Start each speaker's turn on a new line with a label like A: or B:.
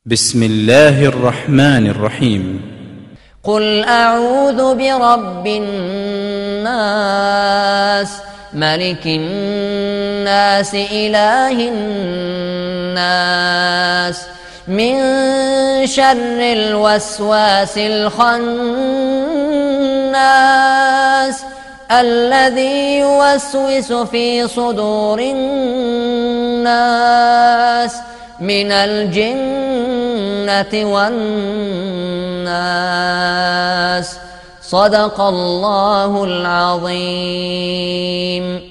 A: بسم الله الرحمن الرحيم.
B: قل أعوذ برب الناس ملك الناس إله الناس من شر الوسواس الخناس الذي يوسوس في صدور الناس من الجنة والناس. صدق الله العظيم.